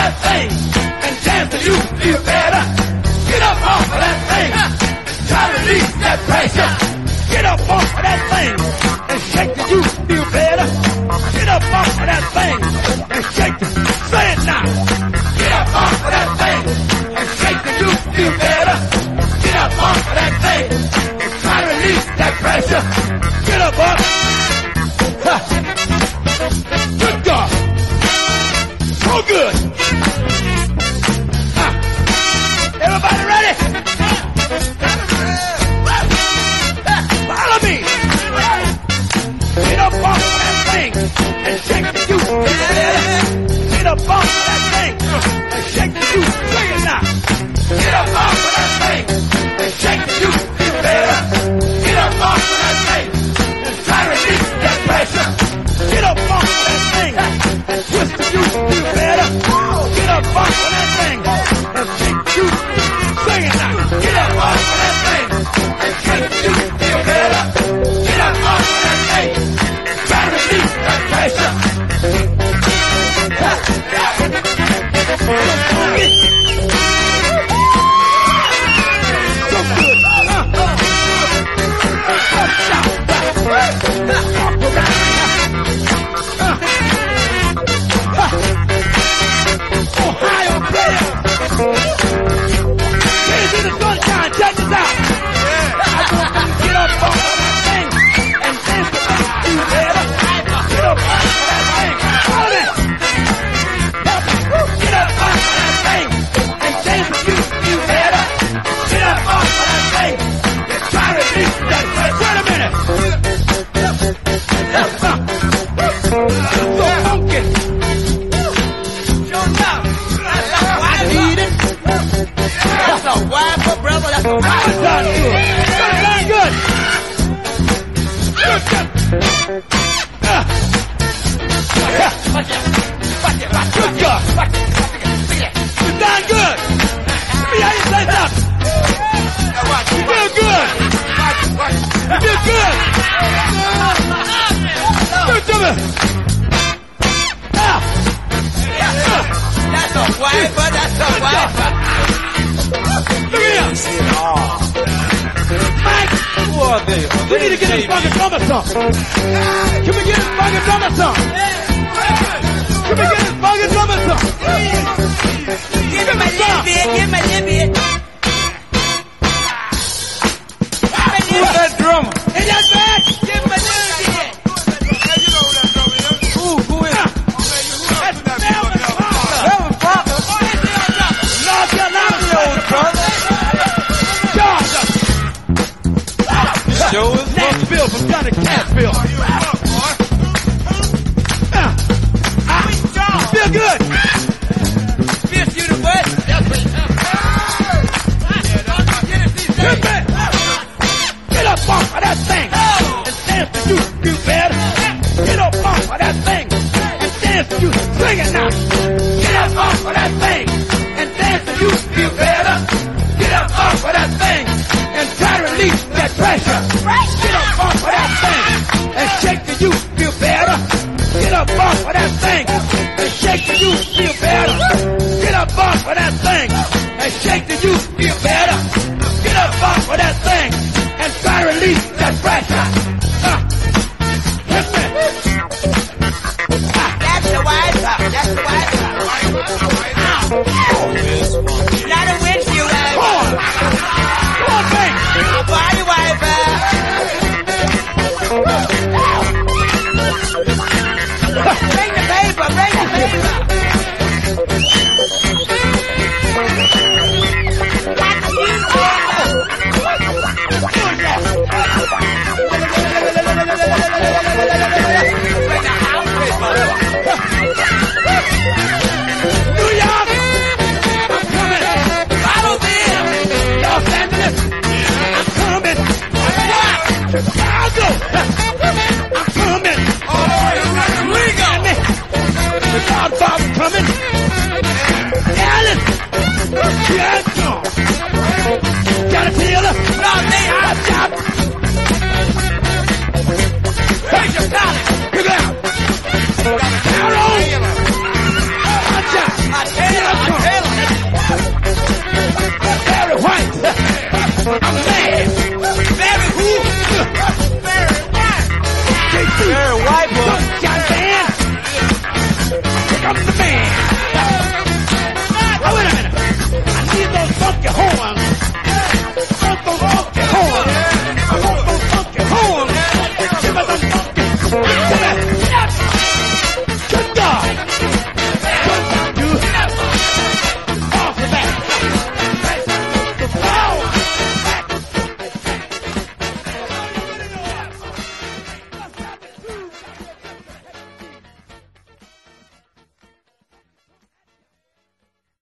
that thing and dance till you feel better. Get up off of that thing and try to release that pressure. Get up off of that thing and shake till you feel better. Get up off of that thing and shake till, say it now. Get up off of that thing and shake till you feel better. Get up off of that thing and try to release that pressure. Get up off. Good God. So good. Everybody ready? Follow me. Get up off of that thing and shake the juice. Get up off of that thing and shake the juice. Sing it now. Get up off of that thing and shake the juice. Feel better. Get up off of that thing and try to release that pressure. Get up off of that thing and twist the juice. Feel better. Get up off of that thing and shake the juice. Sing it now. Get up off of that thing and shake the juice. Feel better. Get up off of that thing and try to release that pressure. So good. Ohio players. Ladies in the sunshine, check this out. Get up off of that thing and dance the thing. You better. Get up off of that thing. Follow me. Get up off of that thing and dance the you. You better. Get up off of that thing and try to release that. Wait a minute. So funky. I need it. That's a wife, brother. That's a wife. Good done good. Good done good. Good done. Good job. You done good. Let me hear you say something. You feel good. You feel good. Good to me. That's a wiper. That's a wiper. Look at him. Mike. Who are they? We need to get this fucking drummer some. Can we get this fucking drummer some? Can we get this fucking drummer some? Give him a little bit. Give him a little bit. Who's that drummer? Is that bad? Give him a little bit. Who is it? That's Melvin Parker. Melvin Parker? North Carolina, brother. Georgia. Nashville from Johnny Cash.